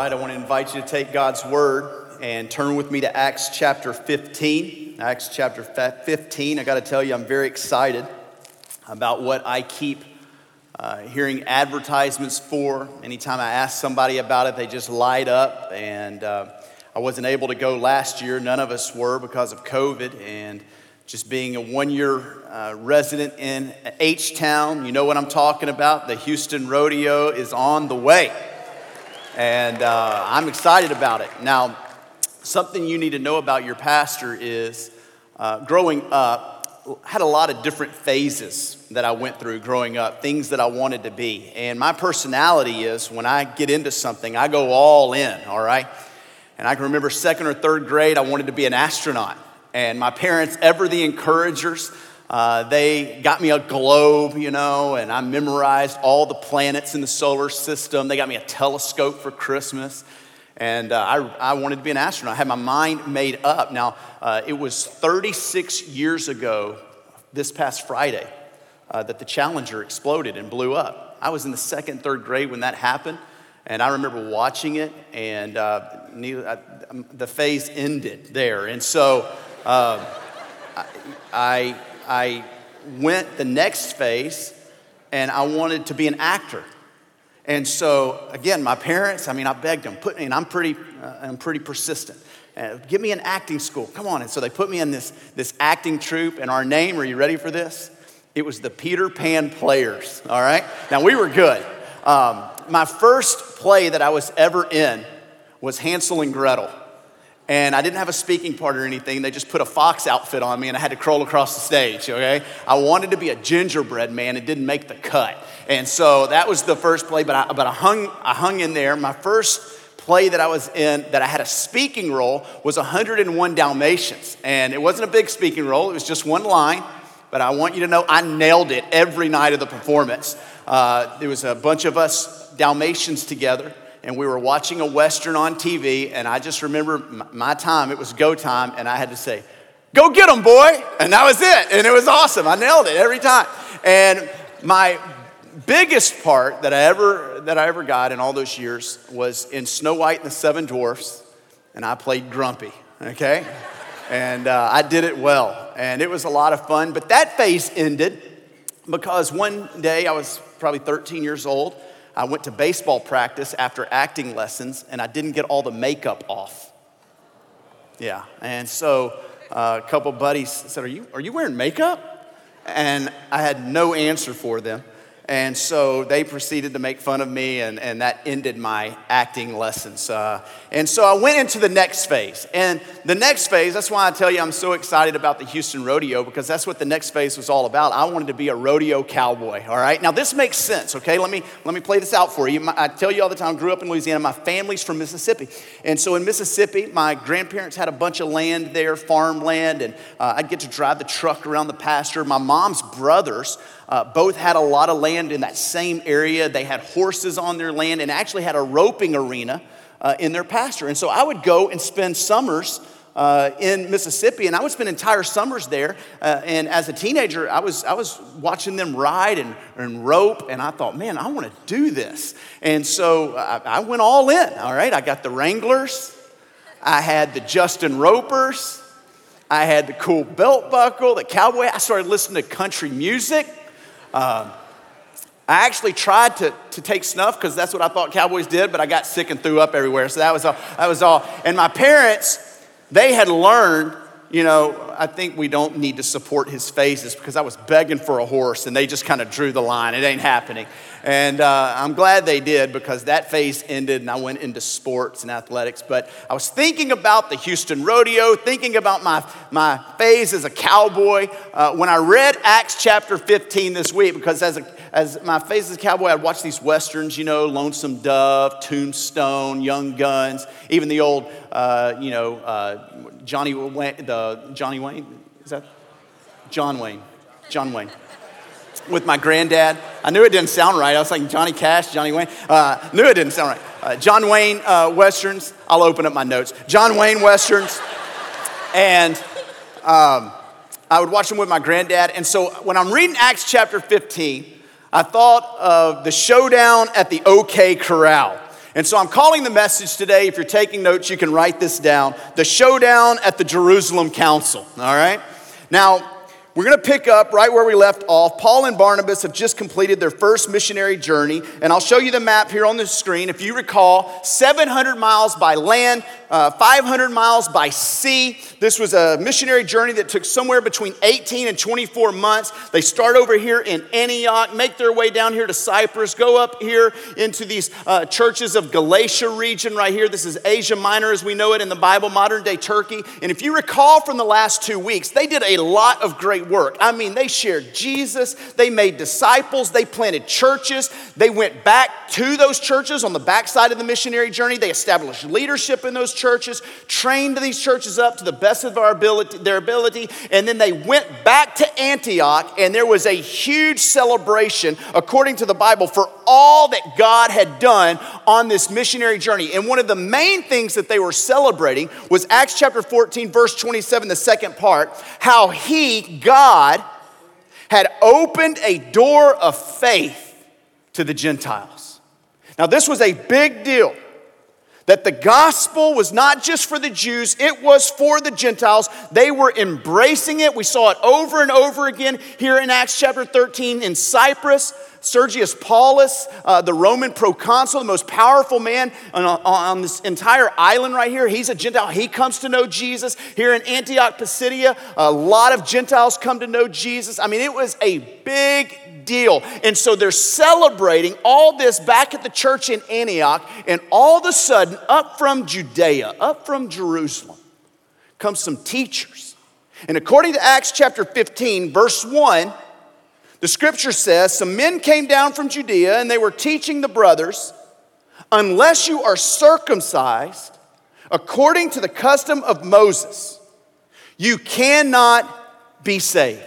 right, I want to invite you to take God's word and turn with me to Acts chapter 15. Acts chapter 15, I got to tell you, I'm very excited about what I keep hearing advertisements for. Anytime I ask somebody about it, they just light up. And I wasn't able to go last year. None of us were because of COVID. And just being a one-year resident in H-Town, you know what I'm talking about. The Houston Rodeo is on the way. And I'm excited about it. Now, something you need to know about your pastor is growing up, had a lot of different phases that I went through growing up, things that I wanted to be. And my personality is when I get into something, I go all in, all right? And I can remember second or third grade, I wanted to be an astronaut. And my parents, ever the encouragers, they got me a globe, you know, and I memorized all the planets in the solar system. They got me a telescope for Christmas. And I wanted to be an astronaut. I had my mind made up. Now, it was 36 years ago, this past Friday, that the Challenger exploded and blew up. I was in the second, third grade when that happened. And I remember watching it, and the phase ended there. And so I went the next phase, and I wanted to be an actor. And so, again, my parents, I begged them, I'm pretty persistent. Give me an acting school, come on. And so they put me in this acting troupe, and our name, are you ready for this? It was the Peter Pan Players, all right? Now, we were good. My first play that I was ever in was Hansel and Gretel. And I didn't have a speaking part or anything. They just put a fox outfit on me and I had to crawl across the stage, okay? I wanted to be a gingerbread man. It didn't make the cut. And so that was the first play, but I hung in there. My first play that I was in that I had a speaking role was 101 Dalmatians. And it wasn't a big speaking role. It was just one line. But I want you to know I nailed it every night of the performance. There was a bunch of us Dalmatians together. And we were watching a Western on TV, and I just remember my time, it was go time, and I had to say, "Go get 'em, boy!" And that was it, and it was awesome. I nailed it every time. And my biggest part that I ever got in all those years was in Snow White and the Seven Dwarfs, and I played Grumpy, okay? And I did it well, and it was a lot of fun. But that phase ended because one day, I was probably 13 years old, I went to baseball practice after acting lessons, and I didn't get all the makeup off. Yeah, and so a couple buddies said, are you wearing makeup? And I had no answer for them. And so they proceeded to make fun of me, and that ended my acting lessons. And so I went into the next phase. And the next phase, that's why I tell you I'm so excited about the Houston Rodeo, because that's what the next phase was all about. I wanted to be a rodeo cowboy, all right? Now, this makes sense, okay? Let me play this out for you. I tell you all the time, I grew up in Louisiana. My family's from Mississippi. And so in Mississippi, my grandparents had a bunch of land there, farmland, and I'd get to drive the truck around the pasture. My mom's brothers both had a lot of land in that same area. They had horses on their land and actually had a roping arena in their pasture. And so I would go and spend summers in Mississippi, and I would spend entire summers there. And as a teenager, I was watching them ride and rope, and I thought, man, I want to do this. And so I went all in, all right? I got the Wranglers. I had the Justin Ropers. I had the cool belt buckle, the cowboy. I started listening to country music. I actually tried to take snuff because that's what I thought cowboys did, but I got sick and threw up everywhere. So that was all. And my parents, they had learned, I think we don't need to support his phases because I was begging for a horse and they just kind of drew the line. It ain't happening. And I'm glad they did because that phase ended and I went into sports and athletics. But I was thinking about the Houston Rodeo, thinking about my phase as a cowboy. When I read Acts chapter 15 this week, because as my phase as a cowboy, I'd watch these Westerns, Lonesome Dove, Tombstone, Young Guns, even the old, John Wayne. With my granddad. I knew it didn't sound right. I was like, Johnny Cash, Johnny Wayne. Knew it didn't sound right. John Wayne Westerns. I'll open up my notes. John Wayne Westerns. And I would watch them with my granddad. And so when I'm reading Acts chapter 15, I thought of the showdown at the OK Corral. And so I'm calling the message today, if you're taking notes, you can write this down, the showdown at the Jerusalem Council, all right? Now, we're going to pick up right where we left off. Paul and Barnabas have just completed their first missionary journey, and I'll show you the map here on the screen. If you recall, 700 miles by land, 500 miles by sea. This was a missionary journey that took somewhere between 18 and 24 months. They start over here in Antioch, make their way down here to Cyprus, go up here into these churches of Galatia region right here. This is Asia Minor as we know it in the Bible, modern day Turkey. And if you recall from the last 2 weeks, they did a lot of great work. I mean, they shared Jesus, they made disciples, they planted churches, they went back to those churches on the backside of the missionary journey. They established leadership in those churches, trained these churches up to the best of their ability, and then they went back to Antioch, and there was a huge celebration, according to the Bible, for all that God had done on this missionary journey. And one of the main things that they were celebrating was Acts chapter 14, verse 27, the second part, how God, had opened a door of faith to the Gentiles. Now, this was a big deal. That the gospel was not just for the Jews, it was for the Gentiles. They were embracing it. We saw it over and over again here in Acts chapter 13 in Cyprus. Sergius Paulus, the Roman proconsul, the most powerful man on this entire island right here. He's a Gentile. He comes to know Jesus. Here in Antioch, Pisidia, a lot of Gentiles come to know Jesus. I mean, it was a big deal. And so they're celebrating all this back at the church in Antioch, and all of a sudden, up from Judea, up from Jerusalem, comes some teachers. And according to Acts chapter 15, verse 1, the scripture says, some men came down from Judea, and they were teaching the brothers, unless you are circumcised according to the custom of Moses, you cannot be saved.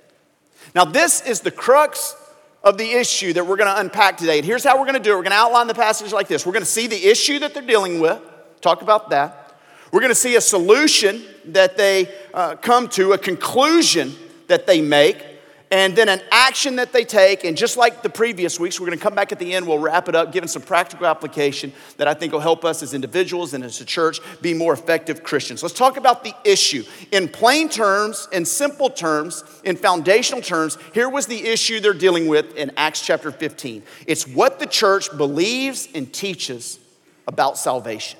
Now, this is the crux of the issue that we're going to unpack today. And here's how we're going to do it. We're going to outline the passage like this. We're going to see the issue that they're dealing with, talk about that. We're going to see a solution that they come to, a conclusion that they make, and then an action that they take. And just like the previous weeks, we're going to come back at the end. We'll wrap it up, giving some practical application that I think will help us as individuals and as a church be more effective Christians. Let's talk about the issue. In plain terms, in simple terms, in foundational terms, here was the issue they're dealing with in Acts chapter 15. It's what the church believes and teaches about salvation.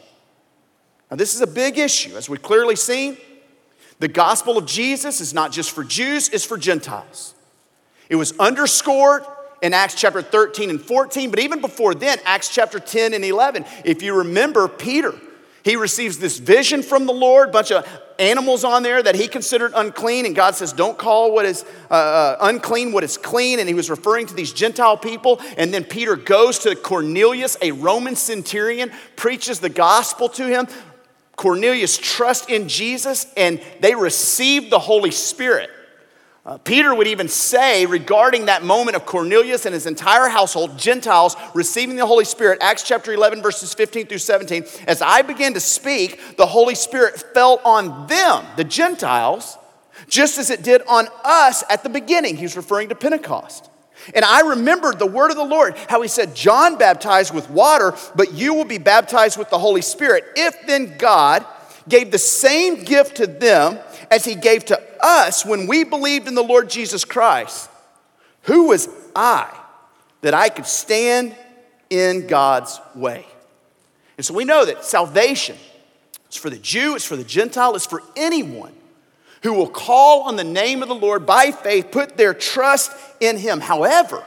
Now, this is a big issue. As we've clearly seen, the gospel of Jesus is not just for Jews, it's for Gentiles. It was underscored in Acts chapter 13 and 14, but even before then, Acts chapter 10 and 11. If you remember Peter, he receives this vision from the Lord, a bunch of animals on there that he considered unclean, and God says, don't call what is unclean what is clean, and he was referring to these Gentile people. And then Peter goes to Cornelius, a Roman centurion, preaches the gospel to him. Cornelius trusts in Jesus, and they receive the Holy Spirit. Peter would even say regarding that moment of Cornelius and his entire household, Gentiles receiving the Holy Spirit, Acts chapter 11, verses 15 through 17, as I began to speak, the Holy Spirit fell on them, the Gentiles, just as it did on us at the beginning. He's referring to Pentecost. And I remembered the word of the Lord, how he said, John baptized with water, but you will be baptized with the Holy Spirit. If then God gave the same gift to them as he gave to us when we believed in the Lord Jesus Christ, who was I that I could stand in God's way? And so we know that salvation is for the Jew, it's for the Gentile, it's for anyone who will call on the name of the Lord by faith, put their trust in him. However,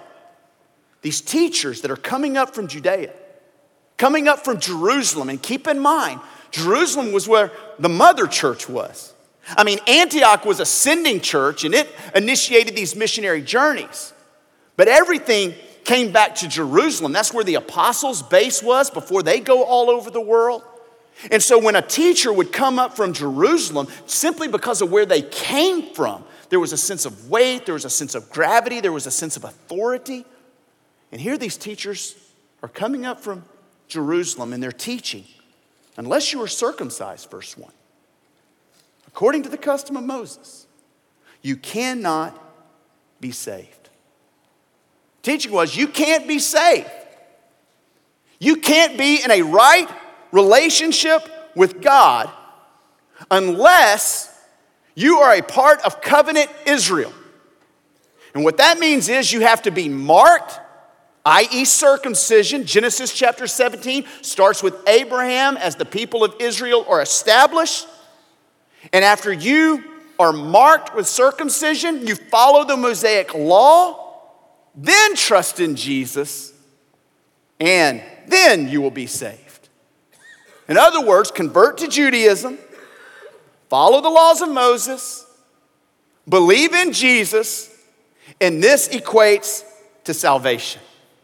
these teachers that are coming up from Judea, coming up from Jerusalem, and keep in mind, Jerusalem was where the mother church was. I mean, Antioch was a sending church, and it initiated these missionary journeys. But everything came back to Jerusalem. That's where the apostles' base was before they go all over the world. And so when a teacher would come up from Jerusalem, simply because of where they came from, there was a sense of weight, there was a sense of gravity, there was a sense of authority. And here these teachers are coming up from Jerusalem, and they're teaching, unless you are circumcised, verse 1, according to the custom of Moses, you cannot be saved. Teaching was, you can't be saved. You can't be in a right relationship with God unless you are a part of covenant Israel. And what that means is you have to be marked, i.e. circumcision. Genesis chapter 17 starts with Abraham as the people of Israel are established. And after you are marked with circumcision, you follow the Mosaic law, then trust in Jesus, and then you will be saved. In other words, convert to Judaism, follow the laws of Moses, believe in Jesus, and this equates to salvation.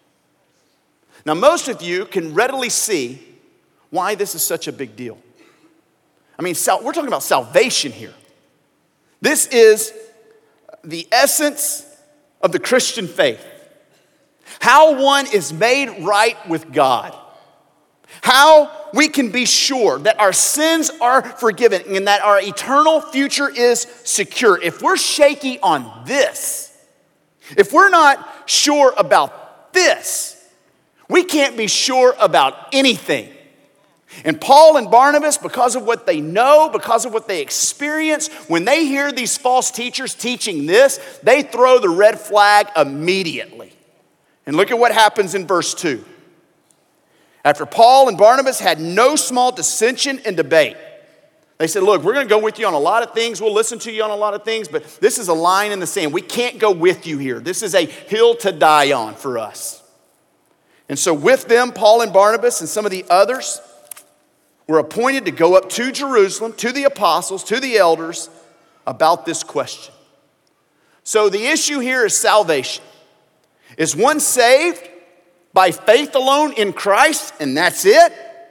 Now, most of you can readily see why this is such a big deal. I mean, we're talking about salvation here. This is the essence of the Christian faith. How one is made right with God. How we can be sure that our sins are forgiven and that our eternal future is secure. If we're shaky on this, if we're not sure about this, we can't be sure about anything. And Paul and Barnabas, because of what they know, because of what they experience, when they hear these false teachers teaching this, they throw the red flag immediately. And look at what happens in verse 2. After Paul and Barnabas had no small dissension and debate, they said, look, we're going to go with you on a lot of things. We'll listen to you on a lot of things, but this is a line in the sand. We can't go with you here. This is a hill to die on for us. And so with them, Paul and Barnabas and some of the others were appointed to go up to Jerusalem, to the apostles, to the elders, about this question. So the issue here is salvation. Is one saved by faith alone in Christ, and that's it?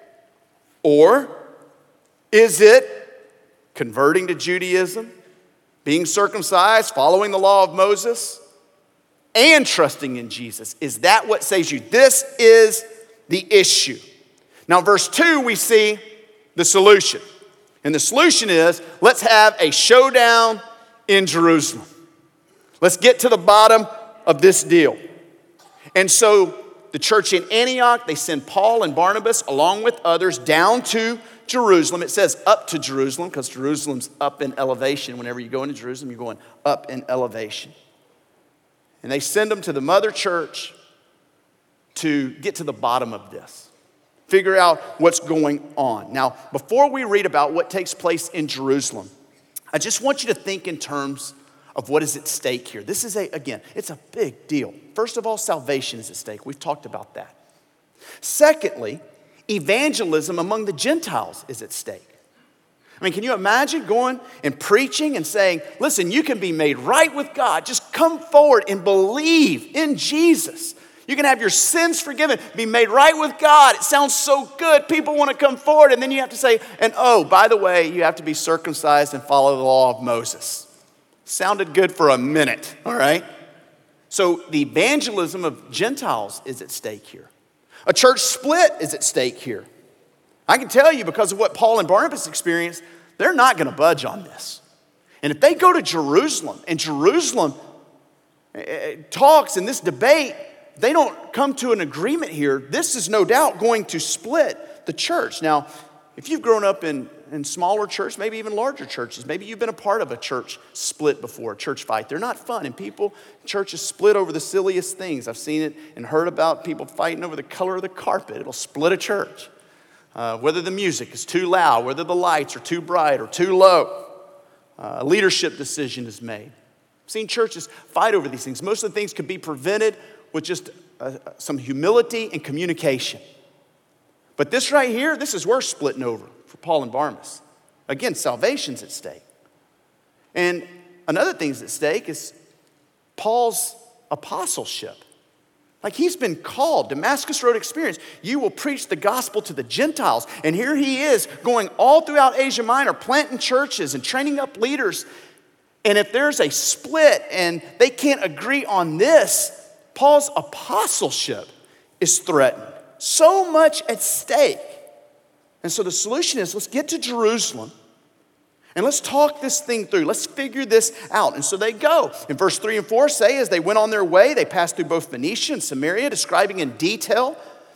Or is it converting to Judaism, being circumcised, following the law of Moses, and trusting in Jesus? Is that what saves you? This is the issue. Now, verse 2, we see the solution. And the solution is, let's have a showdown in Jerusalem. Let's get to the bottom of this deal. And so the church in Antioch, they send Paul and Barnabas along with others down to Jerusalem. It says up to Jerusalem because Jerusalem's up in elevation. Whenever you go into Jerusalem, you're going up in elevation. And they send them to the mother church to get to the bottom of this. Figure out what's going on. Now, before we read about what takes place in Jerusalem, I just want you to think in terms of what is at stake here. This is it's a big deal. First of all, salvation is at stake. We've talked about that. Secondly, evangelism among the Gentiles is at stake. I mean, can you imagine going and preaching and saying, listen, you can be made right with God. Just come forward and believe in Jesus. You can have your sins forgiven, be made right with God. It sounds so good. People want to come forward. And then you have to say, and oh, by the way, you have to be circumcised and follow the law of Moses. Sounded good for a minute, all right? So the evangelism of Gentiles is at stake here. A church split is at stake here. I can tell you because of what Paul and Barnabas experienced, they're not going to budge on this. And if they go to Jerusalem and Jerusalem talks in this debate, they don't come to an agreement here, this is no doubt going to split the church. Now, if you've grown up in smaller churches, maybe even larger churches, maybe you've been a part of a church split before, a church fight. They're not fun, and churches split over the silliest things. I've seen it and heard about people fighting over the color of the carpet. It'll split a church. Whether the music is too loud, whether the lights are too bright or too low, a leadership decision is made. I've seen churches fight over these things. Most of the things could be prevented with just some humility and communication. But this right here, this is worth splitting over for Paul and Barnabas. Again, salvation's at stake. And another thing that's at stake is Paul's apostleship. Like he's been called, Damascus Road experience. You will preach the gospel to the Gentiles. And here he is going all throughout Asia Minor, planting churches and training up leaders. And if there's a split and they can't agree on this, Paul's apostleship is threatened. So much at stake. And so the solution is let's get to Jerusalem and let's talk this thing through. Let's figure this out. And so they go. In verse 3 and 4 say, as they went on their way, they passed through both Phoenicia and Samaria, describing in detail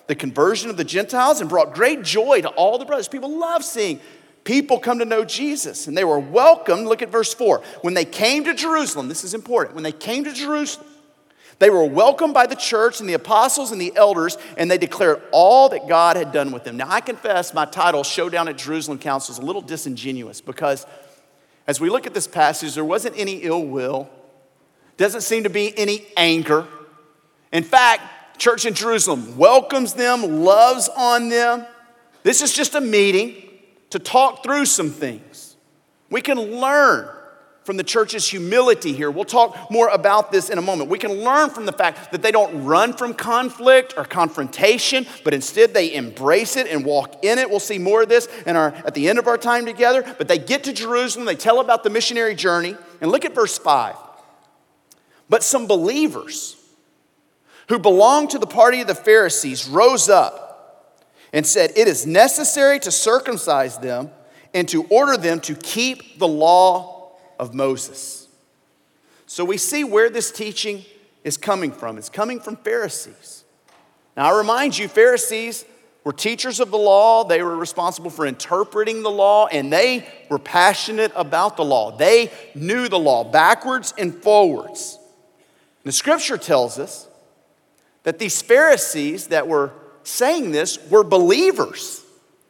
the conversion of the Gentiles and brought great joy to all the brothers. People love seeing people come to know Jesus, and they were welcomed. Look at verse 4. When they came to Jerusalem, this is important. When they came to Jerusalem, they were welcomed by the church and the apostles and the elders, and they declared all that God had done with them. Now, I confess my title, Showdown at Jerusalem Council, is a little disingenuous because as we look at this passage, there wasn't any ill will. Doesn't seem to be any anger. In fact, church in Jerusalem welcomes them, loves on them. This is just a meeting to talk through some things. We can learn from the church's humility here. We'll talk more about this in a moment. We can learn from the fact that they don't run from conflict or confrontation, but instead they embrace it and walk in it. We'll see more of this at the end of our time together. But they get to Jerusalem, they tell about the missionary journey, and look at verse 5. But some believers who belonged to the party of the Pharisees rose up and said, it is necessary to circumcise them and to order them to keep the law of Moses. So we see where this teaching is coming from. It's coming from Pharisees. Now I remind you, Pharisees were teachers of the law. They were responsible for interpreting the law, and they were passionate about the law. They knew the law backwards and forwards. The scripture tells us that these Pharisees that were saying this were believers.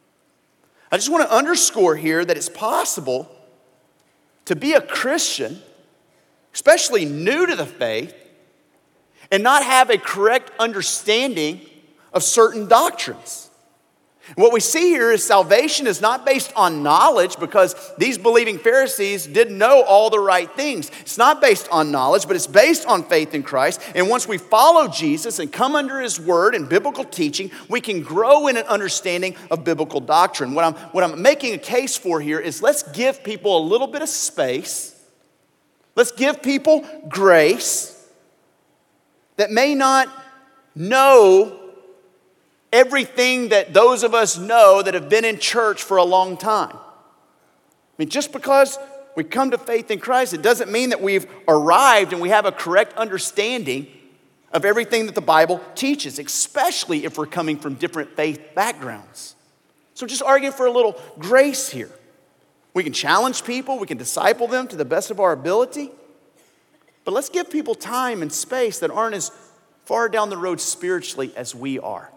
I just want to underscore here that it's possible to be a Christian, especially new to the faith, and not have a correct understanding of certain doctrines. What we see here is salvation is not based on knowledge, because these believing Pharisees didn't know all the right things. It's not based on knowledge, but it's based on faith in Christ. And once we follow Jesus and come under his word and biblical teaching, we can grow in an understanding of biblical doctrine. What I'm making a case for here is let's give people a little bit of space. Let's give people grace that may not know everything that those of us know that have been in church for a long time. I mean, just because we come to faith in Christ, it doesn't mean that we've arrived and we have a correct understanding of everything that the Bible teaches, especially if we're coming from different faith backgrounds. So just arguing for a little grace here. We can challenge people, we can disciple them to the best of our ability, but let's give people time and space that aren't as far down the road spiritually as we are.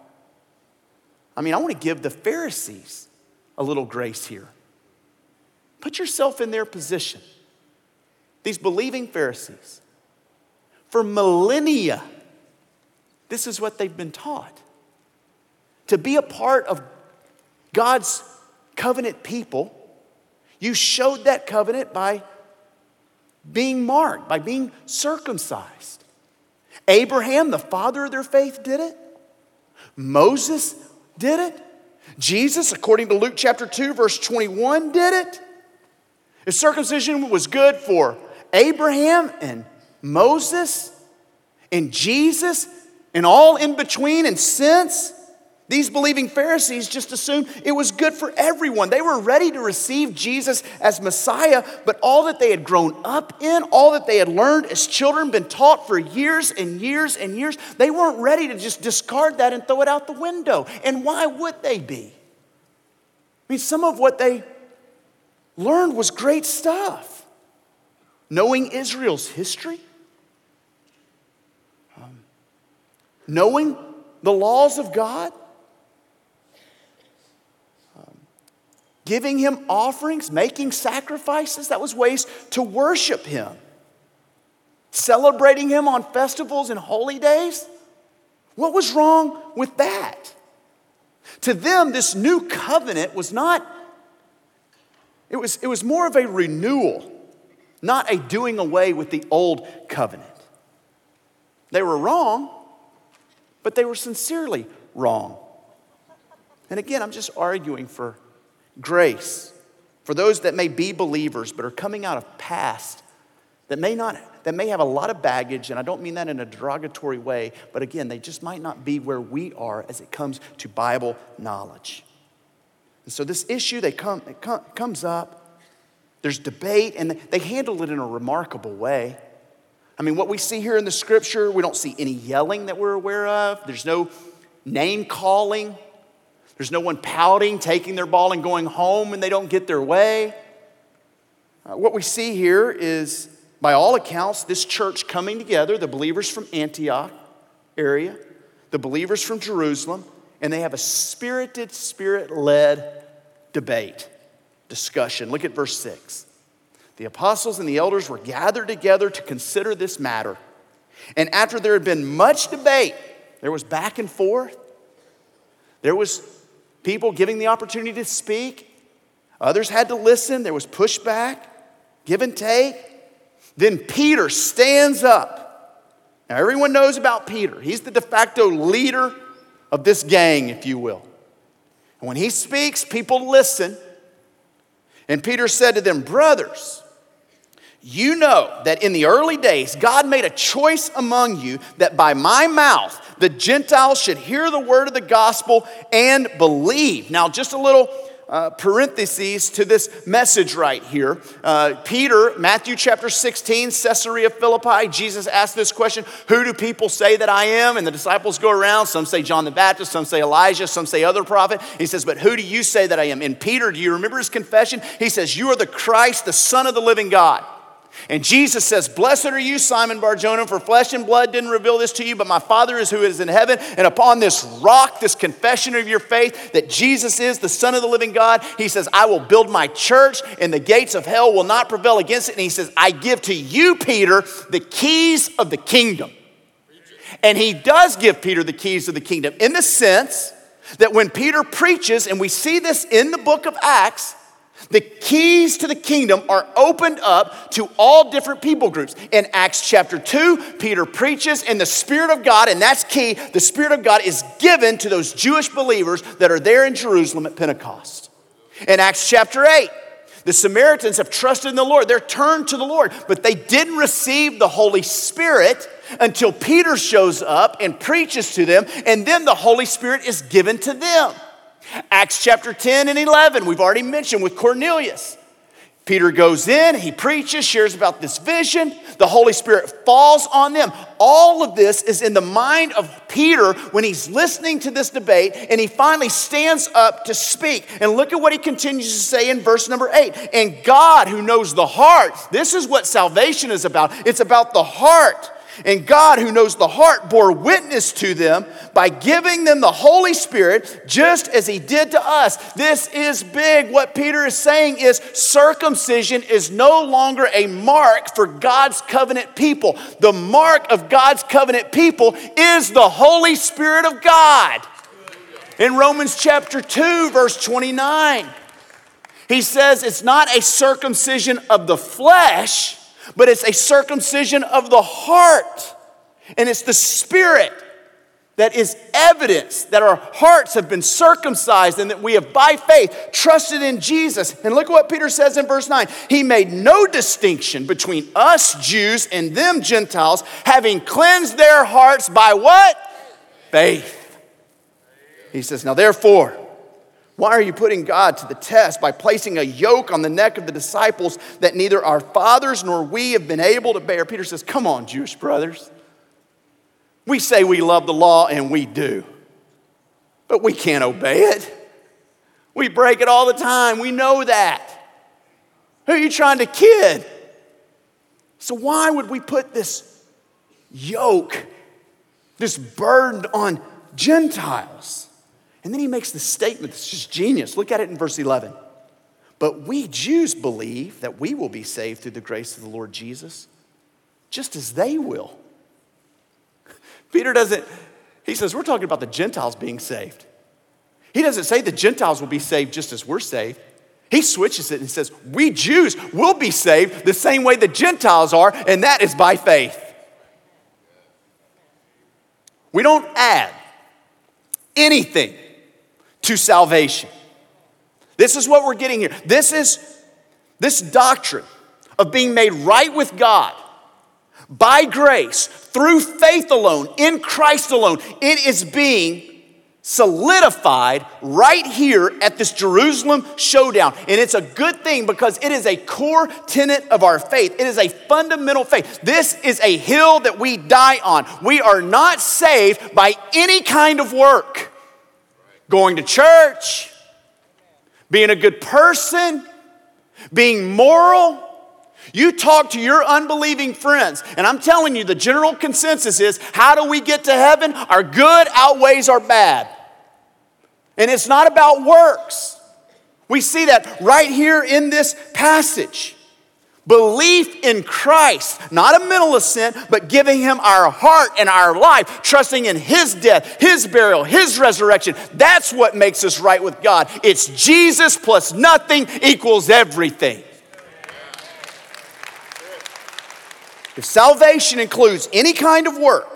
I mean, I want to give the Pharisees a little grace here. Put yourself in their position. These believing Pharisees, for millennia, this is what they've been taught. To be a part of God's covenant people, you showed that covenant by being marked, by being circumcised. Abraham, the father of their faith, did it. Moses did it. Jesus, according to Luke chapter 2, verse 21, did it. If circumcision was good for Abraham and Moses and Jesus and all in between and since, these believing Pharisees just assumed it was good for everyone. They were ready to receive Jesus as Messiah, but all that they had grown up in, all that they had learned as children, been taught for years and years and years, they weren't ready to just discard that and throw it out the window. And why would they be? I mean, some of what they learned was great stuff. Knowing Israel's history, knowing the laws of God, giving him offerings, making sacrifices, that was ways to worship him. Celebrating him on festivals and holy days, what was wrong with that? To them, this new covenant was not, it was more of a renewal, not a doing away with the old covenant. They were wrong, but they were sincerely wrong. And again, I'm just arguing for grace for those that may be believers but are coming out of past that may have a lot of baggage, and I don't mean that in a derogatory way, but again, they just might not be where we are as it comes to Bible knowledge. And so this issue, it comes up, there's debate, and they handle it in a remarkable way. I mean, what we see here in the scripture, we don't see any yelling that we're aware of. There's no name calling. There's no one pouting, taking their ball and going home and they don't get their way. What we see here is, by all accounts, this church coming together, the believers from Antioch area, the believers from Jerusalem, and they have a spirited, spirit-led debate, discussion. Look at verse 6. The apostles and the elders were gathered together to consider this matter. And after there had been much debate, there was back and forth. There was people giving the opportunity to speak. Others had to listen. There was pushback, give and take. Then Peter stands up. Now everyone knows about Peter. He's the de facto leader of this gang, if you will. And when he speaks, people listen. And Peter said to them, brothers, you know that in the early days, God made a choice among you that by my mouth, the Gentiles should hear the word of the gospel and believe. Now, just a little parentheses to this message right here. Peter, Matthew chapter 16, Caesarea Philippi, Jesus asked this question, who do people say that I am? And the disciples go around. Some say John the Baptist, some say Elijah, some say other prophet. He says, but who do you say that I am? And Peter, do you remember his confession? He says, you are the Christ, the Son of the living God. And Jesus says, blessed are you, Simon Bar-Jonah, for flesh and blood didn't reveal this to you, but my Father is who is in heaven. And upon this rock, this confession of your faith, that Jesus is the Son of the living God, he says, I will build my church, and the gates of hell will not prevail against it. And he says, I give to you, Peter, the keys of the kingdom. And he does give Peter the keys of the kingdom in the sense that when Peter preaches, and we see this in the book of Acts, the keys to the kingdom are opened up to all different people groups. In Acts chapter 2, Peter preaches, and the Spirit of God, and that's key, the Spirit of God is given to those Jewish believers that are there in Jerusalem at Pentecost. In Acts chapter 8, the Samaritans have trusted in the Lord. They're turned to the Lord, but they didn't receive the Holy Spirit until Peter shows up and preaches to them, and then the Holy Spirit is given to them. Acts chapter 10 and 11, we've already mentioned with Cornelius. Peter goes in, he preaches, shares about this vision. The Holy Spirit falls on them. All of this is in the mind of Peter when he's listening to this debate, and he finally stands up to speak. And look at what he continues to say in verse number 8. And God, who knows the heart, this is what salvation is about. It's about the heart. And God, who knows the heart, bore witness to them by giving them the Holy Spirit, just as he did to us. This is big. What Peter is saying is circumcision is no longer a mark for God's covenant people. The mark of God's covenant people is the Holy Spirit of God. In Romans chapter 2, verse 29, he says it's not a circumcision of the flesh, but it's a circumcision of the heart. And it's the Spirit that is evidence that our hearts have been circumcised and that we have by faith trusted in Jesus. And look at what Peter says in verse 9. He made no distinction between us Jews and them Gentiles, having cleansed their hearts by what? Faith. He says, now therefore, why are you putting God to the test by placing a yoke on the neck of the disciples that neither our fathers nor we have been able to bear? Peter says, come on, Jewish brothers. We say we love the law, and we do. But we can't obey it. We break it all the time. We know that. Who are you trying to kid? So why would we put this yoke, this burden on Gentiles? And then he makes this statement that's just genius. Look at it in verse 11. But we Jews believe that we will be saved through the grace of the Lord Jesus, just as they will. Peter doesn't, he says, we're talking about the Gentiles being saved. He doesn't say the Gentiles will be saved just as we're saved. He switches it and says, we Jews will be saved the same way the Gentiles are, and that is by faith. We don't add anything to salvation. This is what we're getting here. This doctrine of being made right with God by grace, through faith alone, in Christ alone, it is being solidified right here at this Jerusalem showdown. And it's a good thing because it is a core tenet of our faith. It is a fundamental faith. This is a hill that we die on. We are not saved by any kind of work. Going to church, being a good person, being moral. You talk to your unbelieving friends, and I'm telling you, the general consensus is, how do we get to heaven? Our good outweighs our bad. And it's not about works. We see that right here in this passage. Belief in Christ, not a mental assent, but giving him our heart and our life, trusting in his death, his burial, his resurrection. That's what makes us right with God. It's Jesus plus nothing equals everything. If salvation includes any kind of work,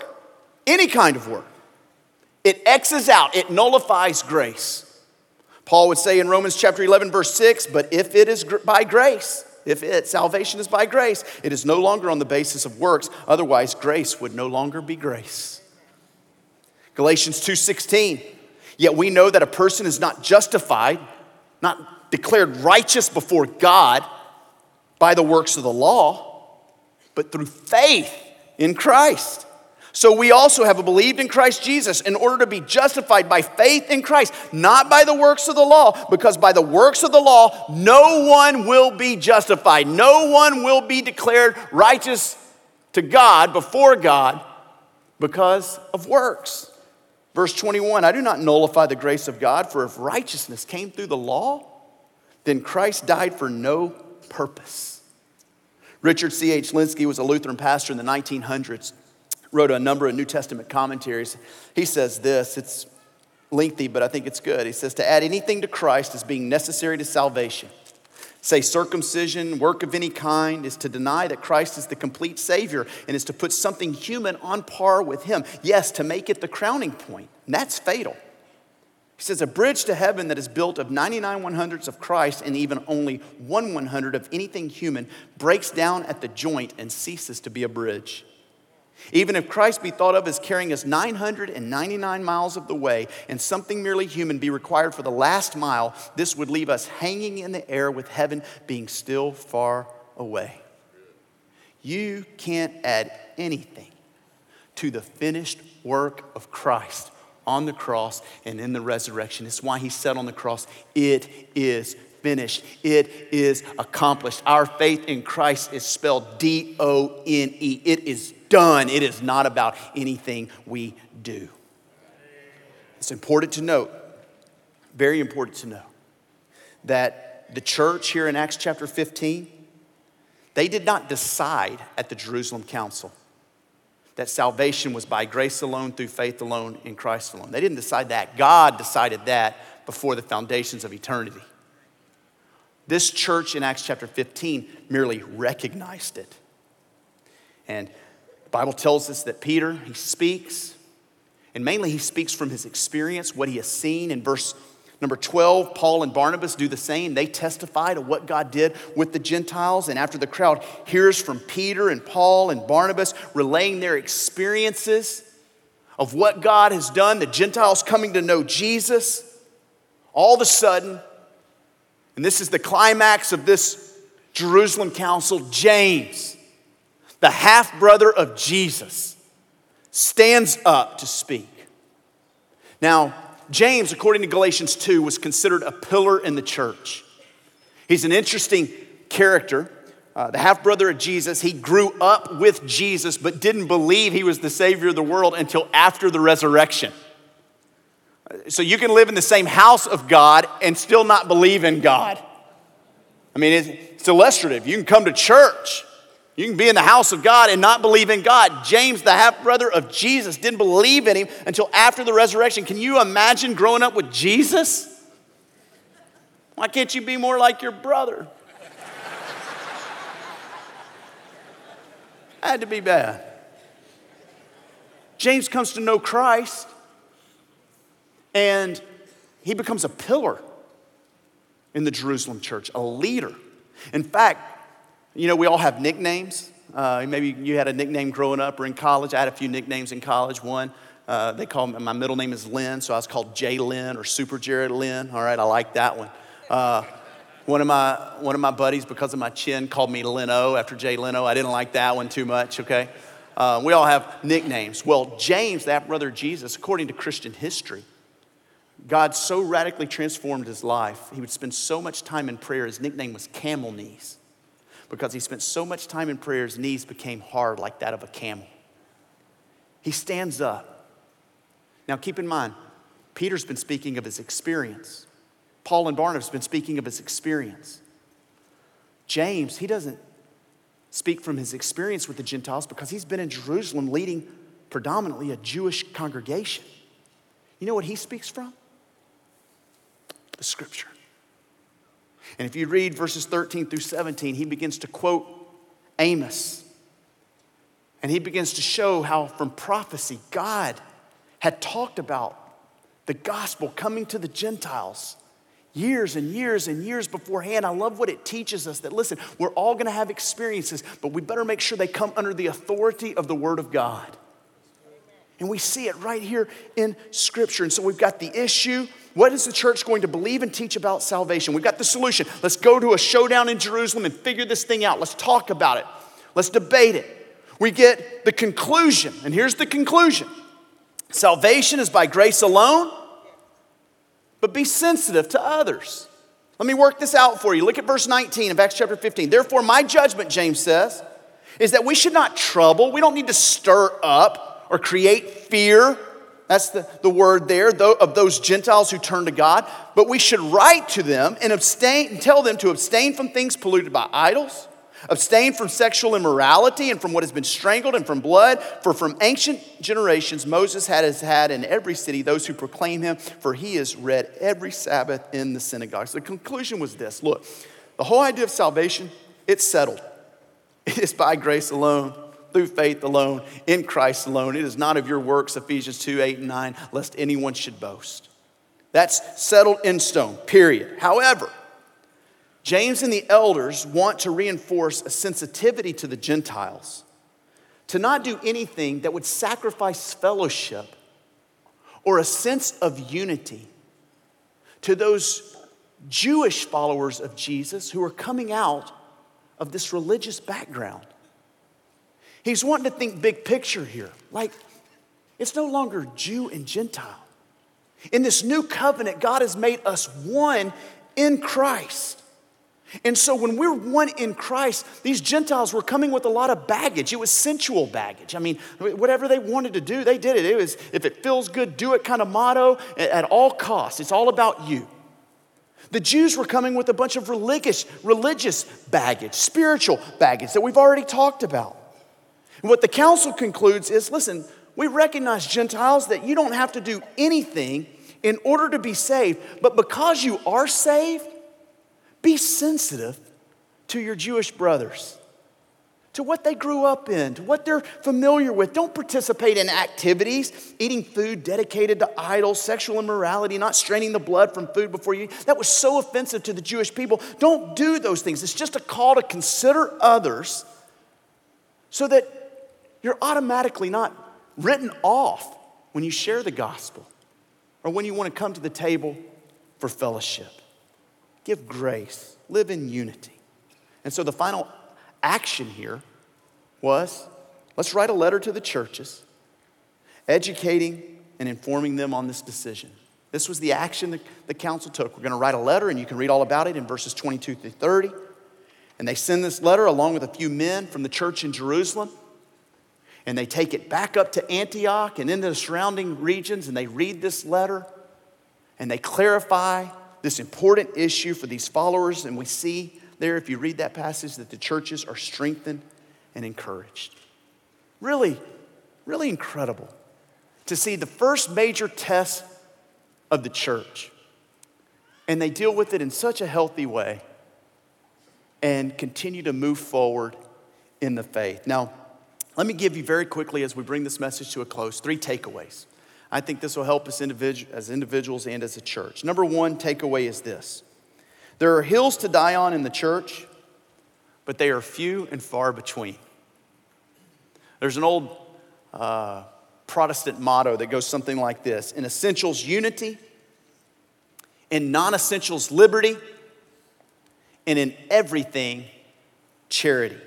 it X's out, it nullifies grace. Paul would say in Romans chapter 11, verse 6, but if it is by grace, salvation is by grace, it is no longer on the basis of works. Otherwise, grace would no longer be grace. Galatians 2:16, yet we know that a person is not justified, not declared righteous before God by the works of the law, but through faith in Christ. So we also have believed in Christ Jesus in order to be justified by faith in Christ, not by the works of the law, because by the works of the law, no one will be justified. No one will be declared righteous to God, before God, because of works. Verse 21, I do not nullify the grace of God, for if righteousness came through the law, then Christ died for no purpose. Richard C.H. Linsky was a Lutheran pastor in the 1900s, wrote a number of New Testament commentaries. He says this, it's lengthy, but I think it's good. He says, to add anything to Christ as being necessary to salvation, say circumcision, work of any kind, is to deny that Christ is the complete Savior and is to put something human on par with him. Yes, to make it the crowning point, and that's fatal. He says, a bridge to heaven that is built of 99 100ths of Christ and even only 1 100 of anything human breaks down at the joint and ceases to be a bridge. Even if Christ be thought of as carrying us 999 miles of the way and something merely human be required for the last mile, this would leave us hanging in the air with heaven being still far away. You can't add anything to the finished work of Christ on the cross and in the resurrection. It's why he said on the cross, it is finished. It is accomplished. Our faith in Christ is spelled D-O-N-E. It is done. It is not about anything we do. It's important to note, very important to know, that the church here in Acts chapter 15, they did not decide at the Jerusalem Council that salvation was by grace alone, through faith alone, in Christ alone. They didn't decide that. God decided that before the foundations of eternity. This church in Acts chapter 15 merely recognized it. And the Bible tells us that Peter, he speaks, and mainly he speaks from his experience, what he has seen. In verse number 12, Paul and Barnabas do the same. They testify to what God did with the Gentiles. And after the crowd hears from Peter and Paul and Barnabas relaying their experiences of what God has done, the Gentiles coming to know Jesus, all of a sudden, and this is the climax of this Jerusalem council, James, the half-brother of Jesus, stands up to speak. Now, James, according to Galatians 2, was considered a pillar in the church. He's an interesting character. The half-brother of Jesus, he grew up with Jesus, but didn't believe he was the Savior of the world until after the resurrection. So you can live in the same house of God and still not believe in God. I mean, it's illustrative. You can come to church. You can be in the house of God and not believe in God. James, the half-brother of Jesus, didn't believe in him until after the resurrection. Can you imagine growing up with Jesus? Why can't you be more like your brother? Had to be bad. James comes to know Christ, and he becomes a pillar in the Jerusalem church, a leader. In fact, you know, we all have nicknames. Maybe you had a nickname growing up or in college. I had a few nicknames in college. One, They call me, my middle name is Lynn, so I was called J Lynn or Super Jared Lynn. All right, I like that one. One of my buddies, because of my chin, called me Leno after Jay Leno. I didn't like that one too much, okay? We all have nicknames. Well, James, that brother of Jesus, according to Christian history, God so radically transformed his life, he would spend so much time in prayer, his nickname was Camel Knees. Because he spent so much time in prayer, his knees became hard like that of a camel. He stands up. Now keep in mind, Peter's been speaking of his experience. Paul and Barnabas have been speaking of his experience. James, he doesn't speak from his experience with the Gentiles because he's been in Jerusalem leading predominantly a Jewish congregation. You know what he speaks from? The scripture. And if you read verses 13 through 17, he begins to quote Amos. And he begins to show how from prophecy, God had talked about the gospel coming to the Gentiles years and years and years beforehand. I love what it teaches us that, listen, we're all going to have experiences, but we better make sure they come under the authority of the Word of God. And we see it right here in Scripture. And so we've got the issue. What is the church going to believe and teach about salvation? We've got the solution. Let's go to a showdown in Jerusalem and figure this thing out. Let's talk about it. Let's debate it. We get the conclusion. And here's the conclusion. Salvation is by grace alone, but be sensitive to others. Let me work this out for you. Look at verse 19 of Acts chapter 15. Therefore, my judgment, James says, is that we should not trouble. We don't need to stir up or create fear. That's the word there, of those Gentiles who turn to God. But we should write to them and tell them to abstain from things polluted by idols, abstain from sexual immorality and from what has been strangled and from blood. For from ancient generations Moses has had in every city those who proclaim him, for he is read every Sabbath in the synagogues. The conclusion was this. Look, the whole idea of salvation, it's settled. It is by grace alone, through faith alone, in Christ alone. It is not of your works, Ephesians 2, 8, and 9, lest anyone should boast. That's settled in stone, period. However, James and the elders want to reinforce a sensitivity to the Gentiles to not do anything that would sacrifice fellowship or a sense of unity to those Jewish followers of Jesus who are coming out of this religious background. He's wanting to think big picture here. Like, it's no longer Jew and Gentile. In this new covenant, God has made us one in Christ. And so when we're one in Christ, these Gentiles were coming with a lot of baggage. It was sensual baggage. I mean, whatever they wanted to do, they did it. It was, if it feels good, do it kind of motto at all costs. It's all about you. The Jews were coming with a bunch of religious baggage, spiritual baggage that we've already talked about. And what the council concludes is, listen, we recognize, Gentiles, that you don't have to do anything in order to be saved. But because you are saved, be sensitive to your Jewish brothers, to what they grew up in, to what they're familiar with. Don't participate in activities, eating food dedicated to idols, sexual immorality, not straining the blood from food before you eat. That was so offensive to the Jewish people. Don't do those things. It's just a call to consider others so that you're automatically not written off when you share the gospel or when you want to come to the table for fellowship. Give grace, live in unity. And so the final action here was, let's write a letter to the churches, educating and informing them on this decision. This was the action the council took. We're going to write a letter, and you can read all about it in verses 22 through 30. And they send this letter along with a few men from the church in Jerusalem. And they take it back up to Antioch and into the surrounding regions, and they read this letter, and they clarify this important issue for these followers. And we see there, if you read that passage, that the churches are strengthened and encouraged. Really, really incredible to see the first major test of the church. And they deal with it in such a healthy way and continue to move forward in the faith. Now, let me give you very quickly, as we bring this message to a close, 3 takeaways. I think this will help us as individuals and as a church. Number 1 takeaway is this. There are hills to die on in the church, but they are few and far between. There's an old Protestant motto that goes something like this: in essentials, unity; in non-essentials, liberty; and in everything, charity.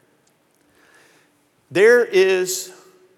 There is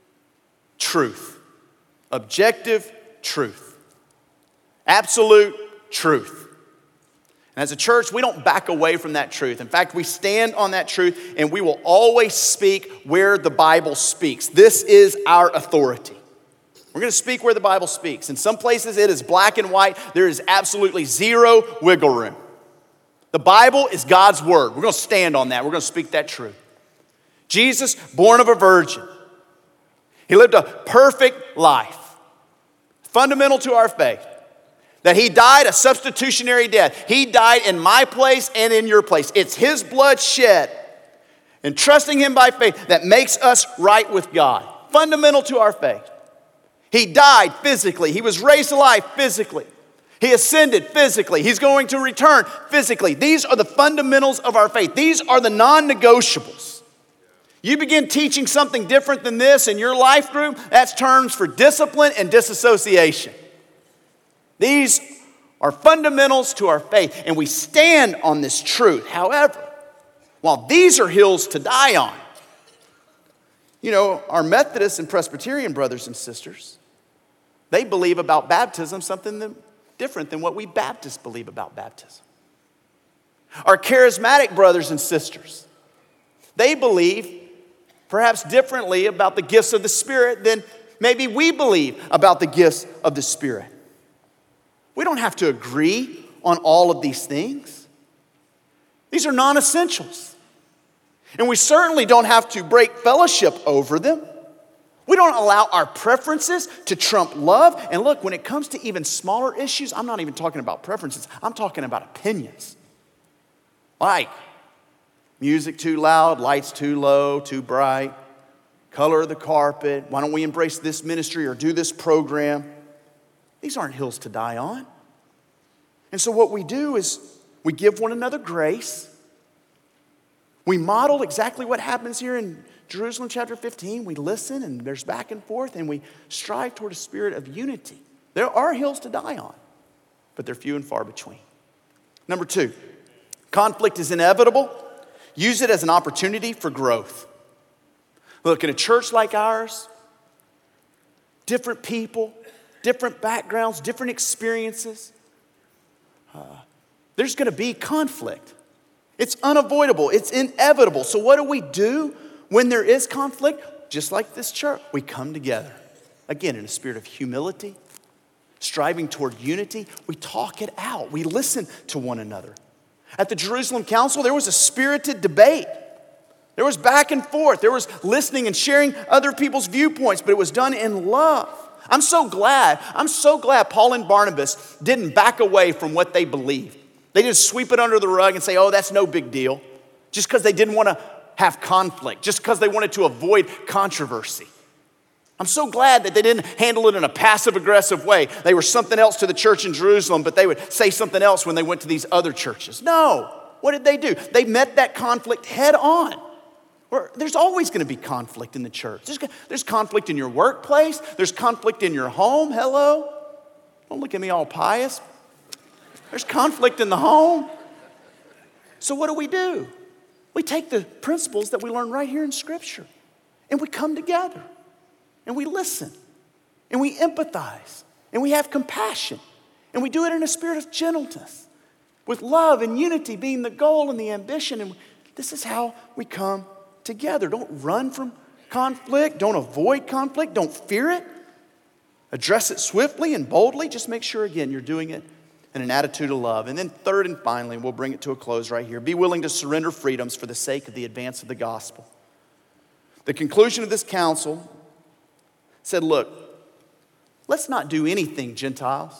truth, objective truth, absolute truth. And as a church, we don't back away from that truth. In fact, we stand on that truth, and we will always speak where the Bible speaks. This is our authority. We're going to speak where the Bible speaks. In some places, it is black and white. There is absolutely zero wiggle room. The Bible is God's word. We're going to stand on that. We're going to speak that truth. Jesus, born of a virgin. He lived a perfect life, fundamental to our faith. That he died a substitutionary death. He died in my place and in your place. It's his blood shed and trusting him by faith that makes us right with God. Fundamental to our faith. He died physically. He was raised alive physically. He ascended physically. He's going to return physically. These are the fundamentals of our faith. These are the non-negotiables. You begin teaching something different than this in your life group, that's terms for discipline and disassociation. These are fundamentals to our faith, and we stand on this truth. However, while these are hills to die on, you know, our Methodist and Presbyterian brothers and sisters, they believe about baptism something different than what we Baptists believe about baptism. Our charismatic brothers and sisters, they believe perhaps differently about the gifts of the Spirit than maybe we believe about the gifts of the Spirit. We don't have to agree on all of these things. These are non-essentials. And we certainly don't have to break fellowship over them. We don't allow our preferences to trump love. And look, when it comes to even smaller issues, I'm not even talking about preferences. I'm talking about opinions. Like music too loud, lights too low, too bright, color of the carpet. Why don't we embrace this ministry or do this program? These aren't hills to die on. And so what we do is we give one another grace. We model exactly what happens here in Jerusalem chapter 15. We listen, and there's back and forth, and we strive toward a spirit of unity. There are hills to die on, but they're few and far between. Number 2, conflict is inevitable. Use it as an opportunity for growth. Look, in a church like ours, different people, different backgrounds, different experiences. There's going to be conflict. It's unavoidable. It's inevitable. So what do when there is conflict? Just like this church, we come together. Again, in a spirit of humility, striving toward unity. We talk it out. We listen to one another. At the Jerusalem Council, there was a spirited debate. There was back and forth. There was listening and sharing other people's viewpoints, but it was done in love. I'm so glad Paul and Barnabas didn't back away from what they believed. They didn't sweep it under the rug and say, oh, that's no big deal. Just because they didn't want to have conflict, just because they wanted to avoid controversy. I'm so glad that they didn't handle it in a passive-aggressive way. They were something else to the church in Jerusalem, but they would say something else when they went to these other churches. No, what did they do? They met that conflict head on. There's always going to be conflict in the church. There's conflict in your workplace. There's conflict in your home. Hello? Don't look at me all pious. There's conflict in the home. So what do? We take the principles that we learn right here in Scripture, and we come together, and we listen, and we empathize, and we have compassion, and we do it in a spirit of gentleness, with love and unity being the goal and the ambition. And this is how we come together. Don't run from conflict. Don't avoid conflict. Don't fear it. Address it swiftly and boldly. Just make sure, again, you're doing it in an attitude of love. And then third and finally, we'll bring it to a close right here. Be willing to surrender freedoms for the sake of the advance of the gospel. The conclusion of this council said, look, let's not do anything, Gentiles,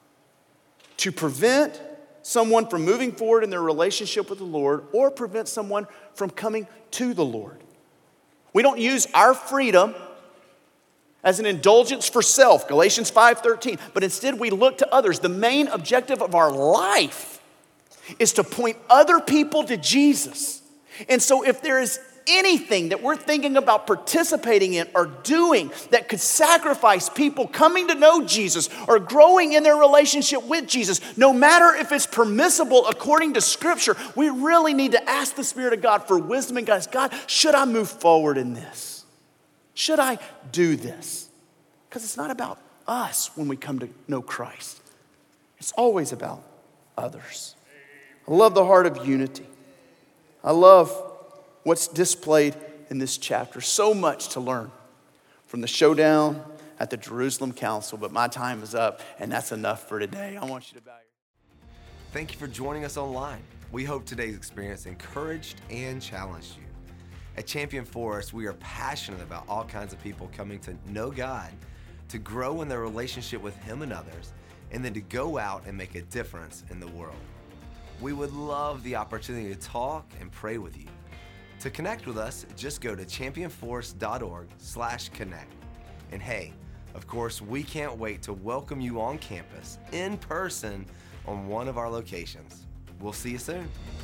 to prevent someone from moving forward in their relationship with the Lord or prevent someone from coming to the Lord. We don't use our freedom as an indulgence for self, Galatians 5:13, but instead we look to others. The main objective of our life is to point other people to Jesus. And so if there is anything that we're thinking about participating in or doing that could sacrifice people coming to know Jesus or growing in their relationship with Jesus, no matter if it's permissible according to Scripture, we really need to ask the Spirit of God for wisdom and guidance. God, should I move forward in this? Should I do this? Because it's not about us when we come to know Christ. It's always about others. I love the heart of unity. I love what's displayed in this chapter. So much to learn from the showdown at the Jerusalem Council, but my time is up, and that's enough for today. I want you to bow your... Thank you for joining us online. We hope today's experience encouraged and challenged you. At Champion Forest, we are passionate about all kinds of people coming to know God, to grow in their relationship with Him and others, and then to go out and make a difference in the world. We would love the opportunity to talk and pray with you. To connect with us, just go to championforest.org/connect. And hey, of course, we can't wait to welcome you on campus in person on one of our locations. We'll see you soon.